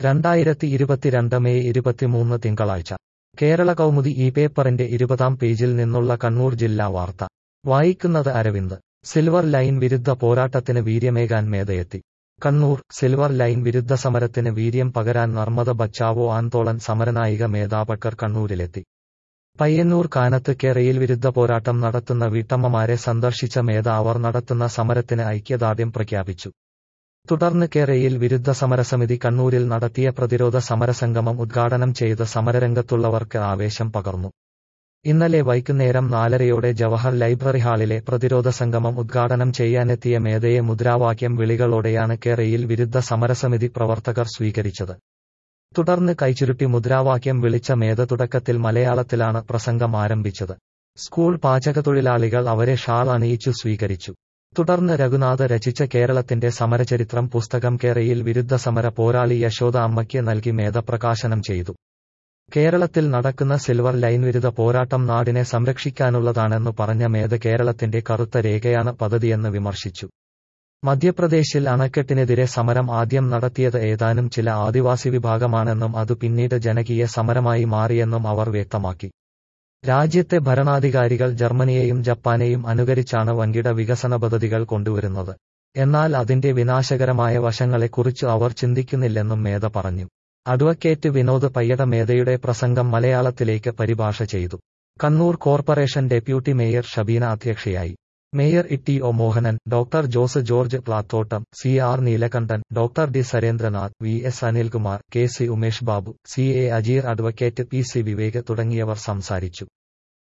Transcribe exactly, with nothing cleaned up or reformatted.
രണ്ടായിരത്തി ഇരുപത്തിരണ്ട് മെയ് ഇരുപത്തിമൂന്ന് തിങ്കളാഴ്ച കേരള കൗമുദി ഈ പേപ്പറിന്റെ ഇരുപതാം പേജിൽ നിന്നുള്ള കണ്ണൂർ ജില്ലാ വാർത്ത വായിക്കുന്നത് അരവിന്ദ്. സിൽവർ ലൈൻ വിരുദ്ധ പോരാട്ടത്തിന് വീര്യമേകാൻ മേധയെത്തി. കണ്ണൂർ. സിൽവർ ലൈൻ വിരുദ്ധ സമരത്തിന് വീര്യം പകരാൻ നർമ്മദ ബച്ചാവോ ആന്തോളൻ സമരനായിക മേധ പട്കർ കണ്ണൂരിലെത്തി. പയ്യന്നൂർ കാനത്ത് കെ റെയിൽ വിരുദ്ധ പോരാട്ടം നടത്തുന്ന വീട്ടമ്മമാരെ സന്ദർശിച്ച മേധ അവർ നടത്തുന്ന സമരത്തിന് ഐക്യദാർഢ്യം പ്രഖ്യാപിച്ചു. തുടർന്ന് കെ റെയിൽ വിരുദ്ധ സമരസമിതി കണ്ണൂരിൽ നടത്തിയ പ്രതിരോധ സമരസംഗമം ഉദ്ഘാടനം ചെയ്ത് സമരരംഗത്തുള്ളവർക്ക് ആവേശം പകർന്നു. ഇന്നലെ വൈകുന്നേരം നാലരയോടെ ജവഹർ ലൈബ്രറി ഹാളിലെ പ്രതിരോധ സംഗമം ഉദ്ഘാടനം ചെയ്യാനെത്തിയ മേധയെ മുദ്രാവാക്യം വിളികളോടെയാണ് കെ റെയിൽ വിരുദ്ധ സമരസമിതി പ്രവർത്തകർ സ്വീകരിച്ചത്. തുടർന്ന് കൈചുരുട്ടി മുദ്രാവാക്യം വിളിച്ച മേധ തുടക്കത്തിൽ മലയാളത്തിലാണ് പ്രസംഗം ആരംഭിച്ചത്. സ്കൂൾ പാചകത്തൊഴിലാളികൾ അവരെ ഷാൾ അണിയിച്ചു സ്വീകരിച്ചു. തുടർന്ന് രഘുനാഥ് രചിച്ച കേരളത്തിന്റെ സമരചരിത്രം പുസ്തകം കെ റെയിൽ വിരുദ്ധ സമര പോരാളി യശോദ അമ്മയ്ക്ക് നൽകി മേധ പ്രകാശനം ചെയ്തു. കേരളത്തിൽ നടക്കുന്ന സിൽവർ ലൈൻ വിരുദ്ധ പോരാട്ടം നാടിനെ സംരക്ഷിക്കാനുള്ളതാണെന്നു പറഞ്ഞ മേധ കേരളത്തിന്റെ കറുത്ത രേഖയാണ് പദ്ധതിയെന്ന് വിമർശിച്ചു. മധ്യപ്രദേശിൽ അണക്കെട്ടിനെതിരെ സമരം ആദ്യം നടത്തിയത് ഏതാനും ചില ആദിവാസി വിഭാഗമാണെന്നും അത് പിന്നീട് ജനകീയ സമരമായി മാറിയെന്നും അവർ വ്യക്തമാക്കി. രാജ്യത്തെ ഭരണാധികാരികൾ ജർമ്മനിയെയും ജപ്പാനെയും അനുകരിച്ചാണ് വൻകിട വികസന പദ്ധതികൾ കൊണ്ടുവരുന്നത്. എന്നാൽ അതിന്റെ വിനാശകരമായ വശങ്ങളെക്കുറിച്ച് അവർ ചിന്തിക്കുന്നില്ലെന്നും മേധ പറഞ്ഞു. അഡ്വക്കേറ്റ് വിനോദ് പയ്യട മേധയുടെ പ്രസംഗം മലയാളത്തിലേക്ക് പരിഭാഷ ചെയ്തു. Kannur corporation deputy mayor Shabeena അധ്യക്ഷയായി. Mayor E O Mohanan, doctor Jose George Plathottam, C R Neelakandan, doctor D Sarendranath, V S Anilkumar, K C Umesh Babu, C A Ajeer, advocate P C Vivek തുടങ്ങിയവർ സംസാരിച്ചു.